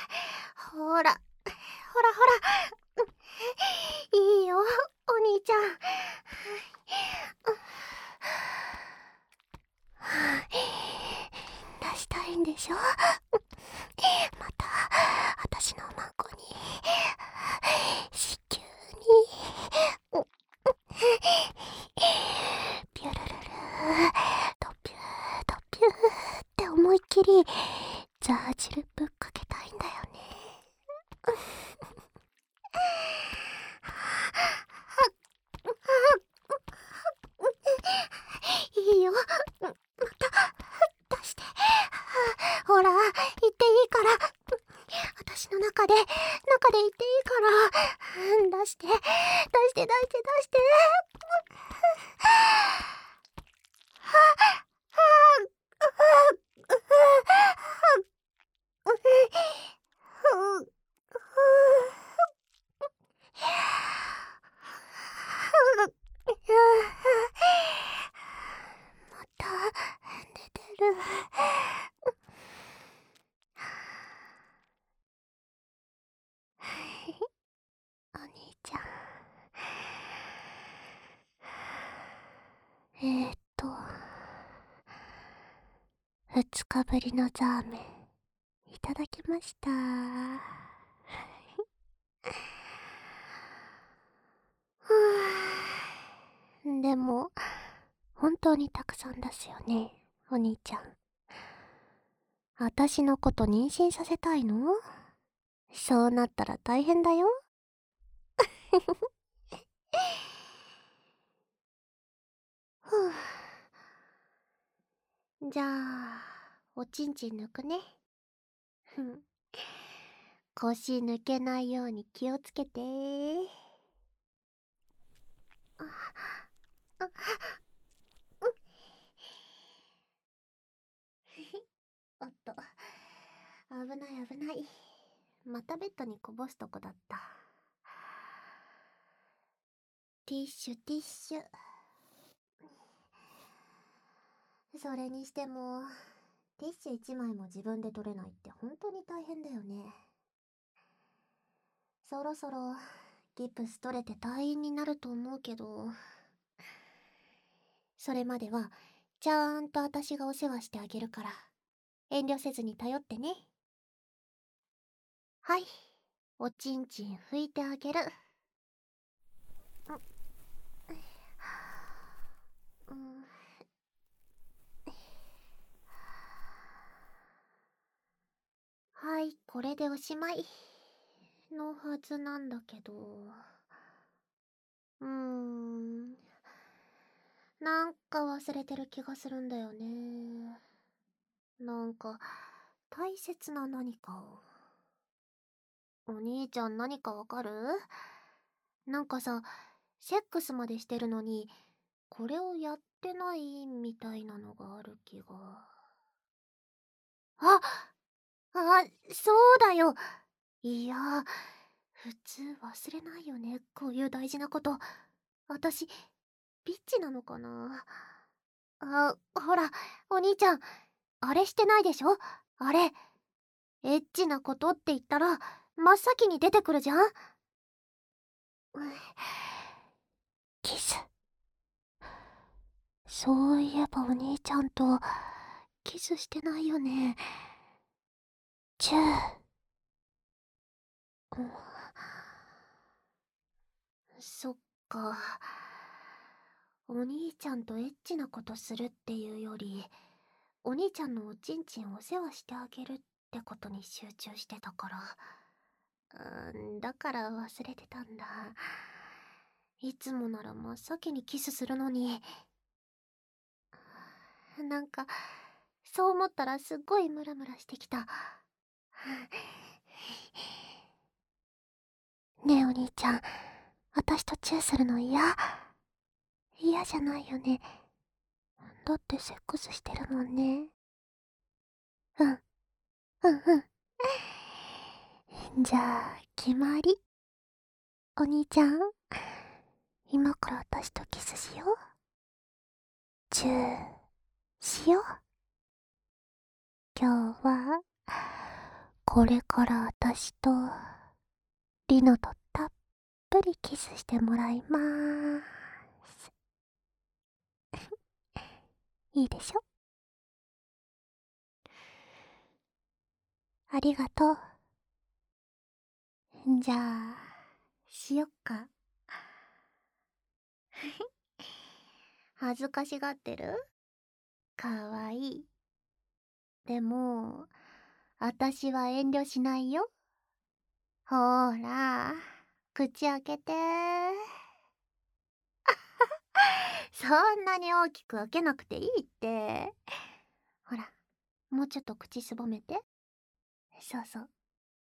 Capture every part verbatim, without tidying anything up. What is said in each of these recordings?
ほら、ほらほら。いいよ、お兄ちゃん。出したいんでしょ。また、私の孫に、子宮に、ピュルルル、ドピュー、ドピューって思いっきり、ザージルぶっかけたいんだよね。いいよ、また出して。ほら、言っていいから。私の中で、中で言っていいから。出して、出して、出して、出して。また寝てる。お兄ちゃん。えーっと二日ぶりのザーメンいただきました。でも本当にたくさん出すよね、お兄ちゃん。私のこと妊娠させたいの？そうなったら大変だよ。ふう。じゃあおちんちん抜くね。ふん。腰抜けないように気をつけて。ああおっと、危ない危ない。またベッドにこぼすとこだった。ティッシュティッシュ。それにしてもティッシュいちまいも自分で取れないって本当に大変だよね。そろそろギプス取れて退院になると思うけど、それまではちゃんと私がお世話してあげるから遠慮せずに頼ってね。はい、おちんちん拭いてあげる。うん、はい、これでおしまいのはずなんだけど、うーん、なんか忘れてる気がするんだよね。なんか大切な何かを。お兄ちゃん何かわかる？なんかさ、セックスまでしてるのにこれをやってないみたいなのがある気が。ああ、そうだよ。いや、普通忘れないよね、こういう大事なこと。私ビッチなのかな。あ、ほらお兄ちゃん、あれしてないでしょ。あれエッチなことって言ったら真っ先に出てくるじゃん。キス。そういえばお兄ちゃんとキスしてないよね。チュー。うん、そっか。お兄ちゃんとエッチなことするっていうより、お兄ちゃんのおちんちんをお世話してあげるってことに集中してたから、うん、だから忘れてたんだ。いつもなら真っ先にキスするのに。なんかそう思ったらすっごいムラムラしてきた。ねえお兄ちゃん、私とチューするの嫌？嫌じゃないよね。だってセックスしてるもんね。うん、うんうん。じゃあ決まり。お兄ちゃん、今から私とキスしよう。チューしよう。今日はこれから私とリノとたっぷりキスしてもらいまーす。いいでしょ？ありがとう。じゃあ、しよっか。恥ずかしがってる？かわいい。でも、あたしは遠慮しないよ。ほーら、口開けてー。そんなに大きく開けなくていいって。ほら、もうちょっと口すぼめて。そうそう。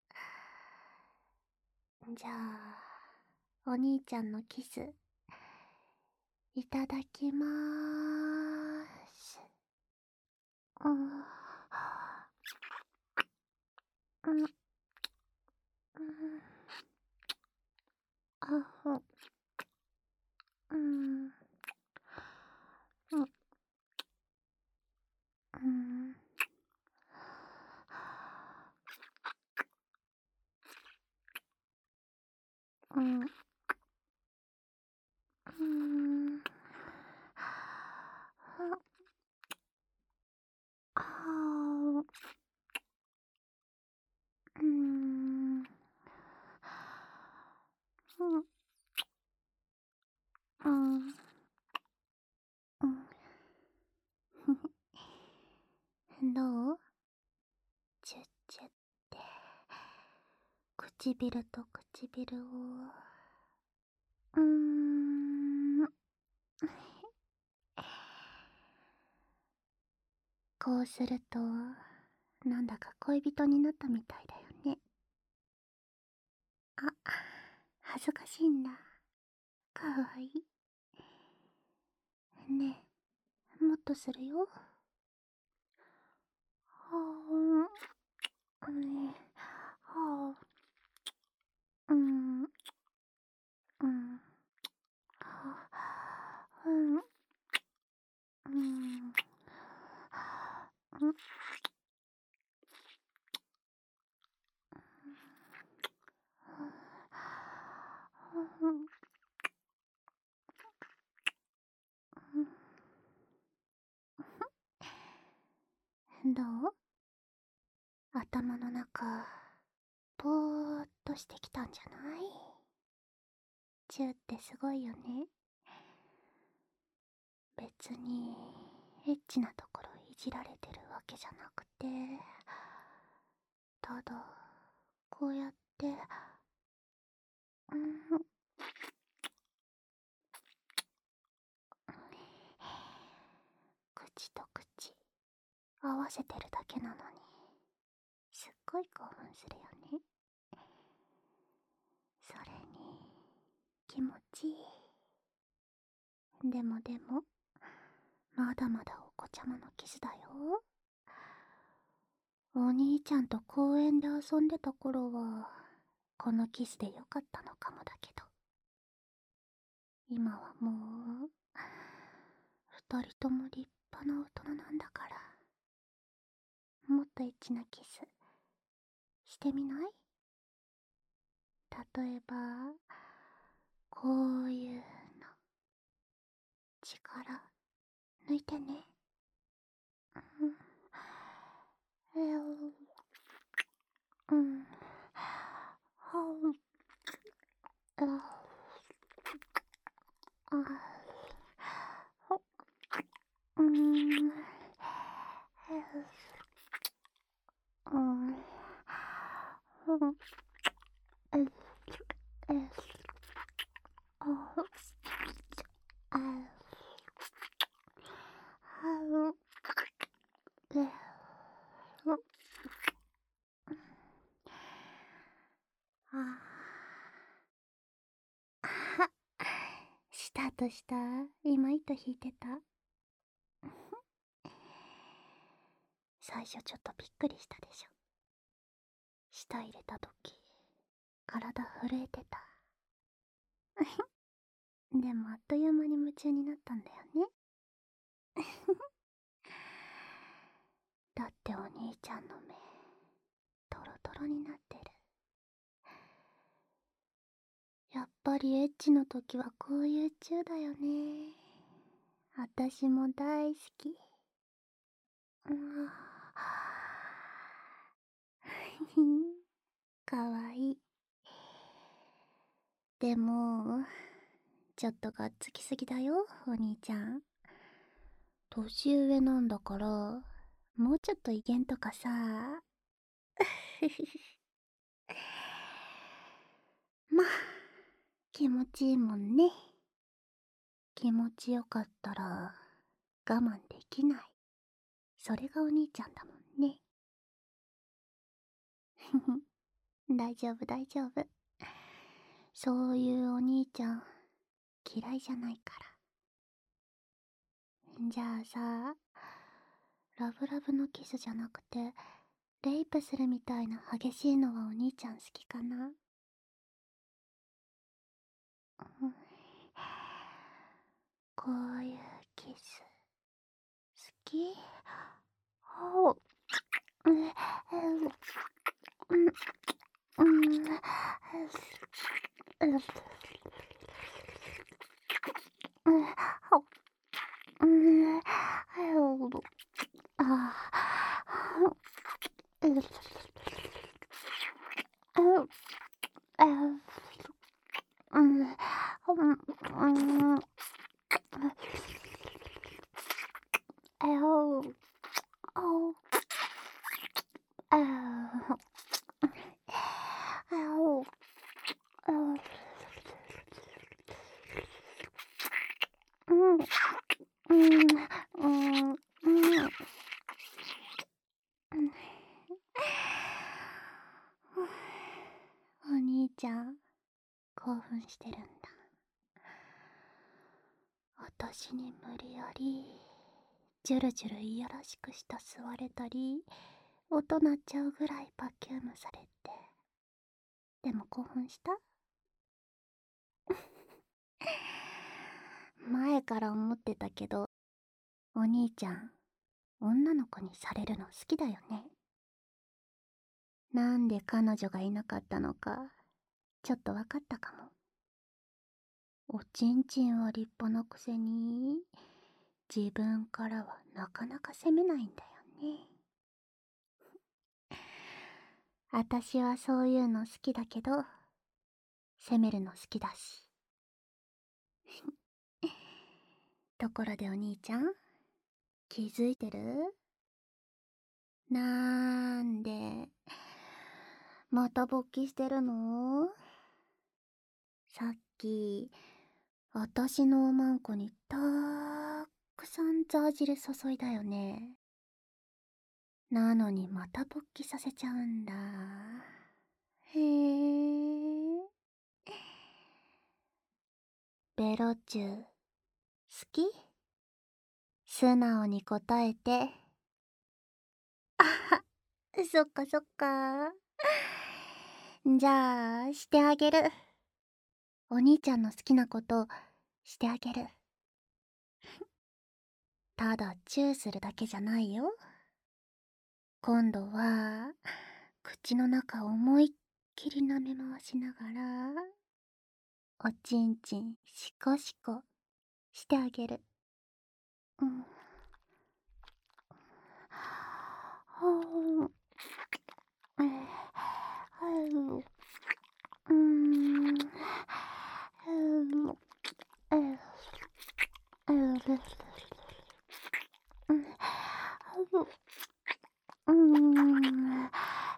じゃあ、お兄ちゃんのキス、いただきまーす。うん。うん。うん。あほ。うん。うん。うん。うん。うん。あー。うん。うん。うん。うん。どう？チュッチュって、唇と唇を、うーん。こうすると、なんだか恋人になったみたいだよね。あ、恥ずかしいんだ。かわいい。ねえ、もっとするよ。はーん。うん。はー。うん。うん。うん。うん。うん。どう？頭の中、ぼーっとしてきたんじゃない？チューってすごいよね。別に、エッチなところいじられてるわけじゃなくて、ただ、こうやって、うん、口と口、合わせてるだけなのに、すっごい興奮するよね。それに、気持ちいい。でもでも、まだまだお子ちゃまのキスだよ。お兄ちゃんと公園で遊んでた頃は、このキスでよかったのかもだけど、今はもう、二人とも立派な大人なんだから、もっとエッチなキス、してみない？例えば、こういうの、力、抜いてね。うん。えう、うん。はう、あ、あ、ほ、うん。うん。うん。え、え、あ、あ、はう、え、あ、あ、したとした。今糸引いてた。最初ちょっとびっくりしたでしょ。舌入れた時、体震えてた。でもあっという間に夢中になったんだよね。だってお兄ちゃんの目、トロトロロになってる。やっぱりエッチの時はこういうチューだよね。あたしも大好き。うわかわいい。でも、ちょっとがっつきすぎだよ、お兄ちゃん。年上なんだから、もうちょっと威厳とかさ。まあ、気持ちいいもんね。気持ちよかったら、我慢できない。それがお兄ちゃんだもんね。大丈夫大丈夫。そういうお兄ちゃん、嫌いじゃないから。じゃあさ、ラブラブのキスじゃなくて、レイプするみたいな激しいのはお兄ちゃん好きかな？うん、こういうキス、好き？おう、うん、うん、うん、うん、うん、うん、ああ、うん、うん、うん、うん、あお、お、ああお、あうん、うん、うん、うん、お兄ちゃん、興奮してるんだ。私に無理やり、ジュルジュルいやらしくした吸われたり、音鳴っちゃうぐらいバキュームされて。でも興奮した？前から思ってたけど、お兄ちゃん、女の子にされるの好きだよね。なんで彼女がいなかったのか、ちょっとわかったかも。おちんちんは立派なくせに、自分からはなかなか責めないんだよね。あたしはそういうの好きだけど、責めるの好きだし。ところでお兄ちゃん、気づいてる？なんで、また勃起してるの？さっき、あたしのおまんこにたーくさんザー汁注いだよね。なのにまた勃起させちゃうんだ。へー。ベロチュー、好き？素直に答えて。あは、そっかそっか。じゃあ、してあげる。お兄ちゃんの好きなことしてあげる。ただチューするだけじゃないよ。今度は口の中を思いっきり舐め回しながら、おちんちんシコシコしてあげる。うん。はあ、うん、うん、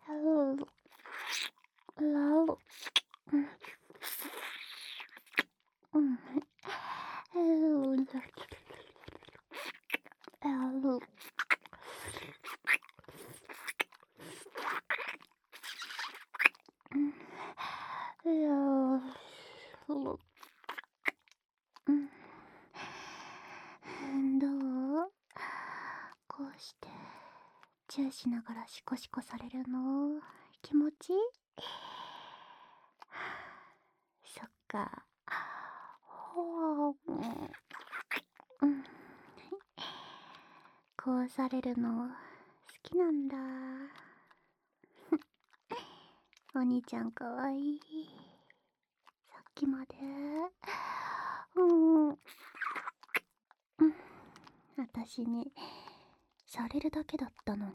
どう？こうしてチューしながらシコシコされるの気持ちいい？そっか。ほう、うん、こうされるの好きなんだ。 お兄ちゃんかわいい。さっきまでうーん、うん、私にされるだけだったのに、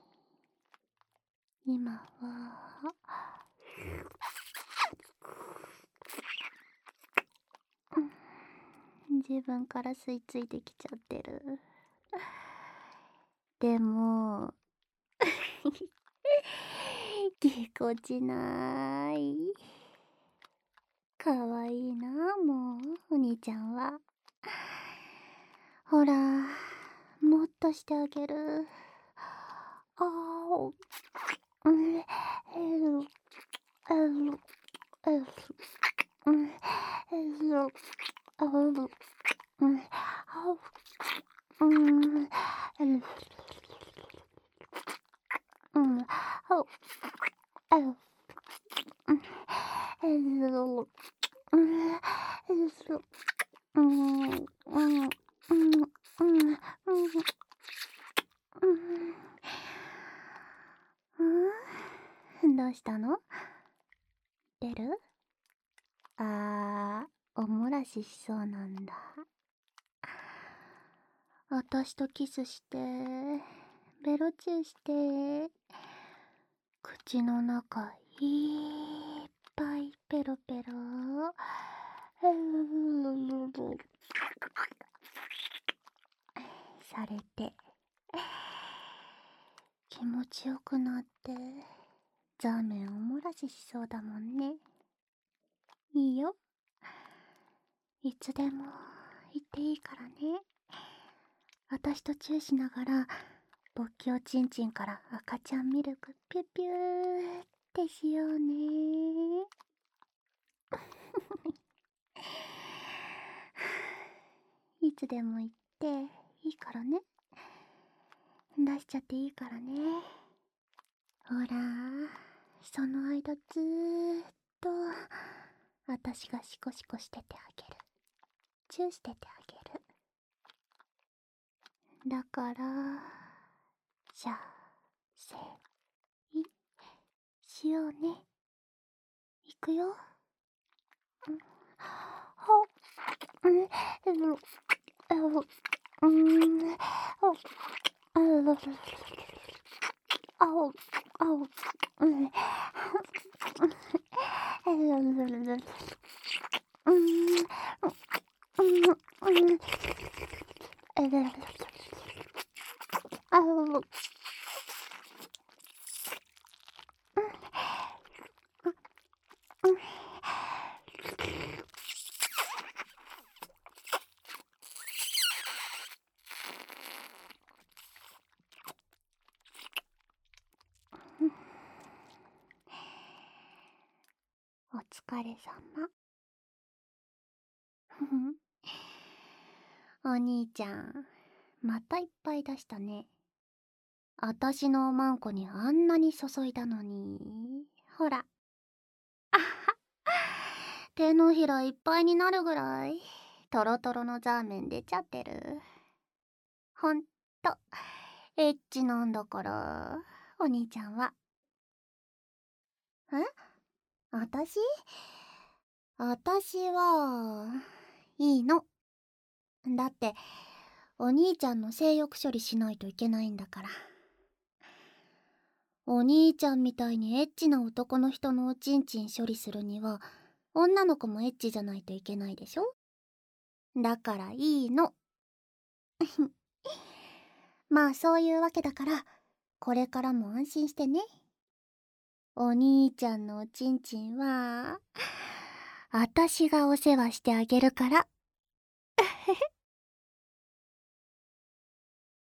今は自分から吸い付いてきちゃってる。でもぎこちない。かわいいな、もうお兄ちゃんは。ほら、もっとしてあげる。あお、うん、える、える、える、うん、える、ある、うん、あう、うん、える、うん、あう、える、うん、える、うん、える、うん、うん、うん、うん、うん、うん、どうしたの？出る？あー、おもらししそうなんだ。あたしとキスして、ベロチューして、口の中いっぱいペロペロ。されて、気持ちよくなって、ザーメンおもらししそうだもんね。いいよ。いつでも言っていいからね。あたしとチューしながら、勃起おちんちんから赤ちゃんミルクピュピューってしようね。いつでも言っていいからね。出しちゃっていいからね。ほら、その間ずーっと、あたしがシコシコしててあげる。チューしててあげる。だから、じゃあ、せい、しようね。いくよ。うん、ほ、うん、う、う、うん、ほ、あう、あう、あう、うん、うん、うん、うん、あう、お疲れさま。お兄ちゃん、またいっぱい出したね。あたしのおまんこにあんなに注いだのに。ほら。あは。手のひらいっぱいになるぐらい、トロトロのザーメン出ちゃってる。ほんと、エッチなんだから、お兄ちゃんは。え？あたし？あたしは、いいの。だって、お兄ちゃんの性欲処理しないといけないんだから。お兄ちゃんみたいにエッチな男の人のおちんちん処理するには、女の子もエッチじゃないといけないでしょ？だからいいの。まあそういうわけだから、これからも安心してね。お兄ちゃんのおちんちんは、あたしがお世話してあげるから。